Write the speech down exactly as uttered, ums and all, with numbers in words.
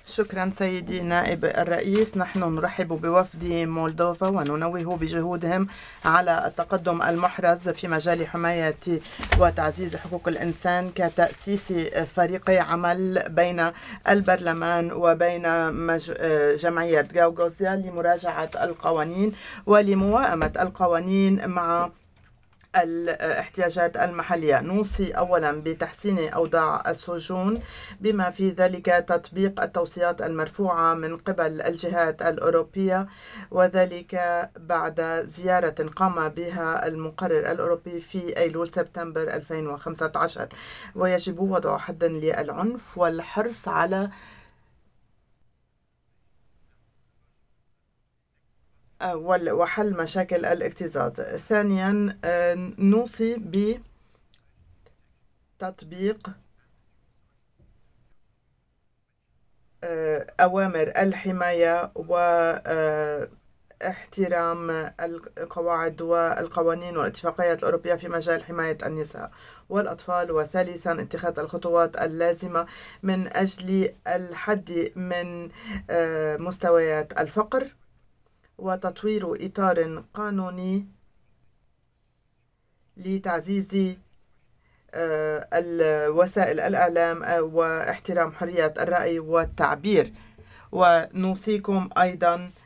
شكرا سيدي نائب الرئيس. نحن نرحب بوفد مولدوفا وننوه بجهودهم على التقدم المحرز في مجال حماية وتعزيز حقوق الإنسان كتأسيس فريق عمل بين البرلمان وبين جمعية غاوغوزيا لمراجعة القوانين ولموائمة القوانين مع الاحتياجات المحلية. نوصي أولا بتحسين أوضاع السجون بما في ذلك تطبيق التوصيات المرفوعة من قبل الجهات الأوروبية، وذلك بعد زيارة قام بها المقرر الأوروبي في أيلول سبتمبر ألفين وخمسة عشر. ويجب وضع حد للعنف والحرص على وحل مشاكل الاكتظاظ. ثانيا نوصي بتطبيق أوامر الحماية واحترام القواعد والقوانين والاتفاقيات الأوروبية في مجال حماية النساء والأطفال. وثالثا اتخاذ الخطوات اللازمة من أجل الحد من مستويات الفقر وتطوير إطار قانوني لتعزيز وسائل الإعلام واحترام حرية الرأي والتعبير. ونوصيكم أيضا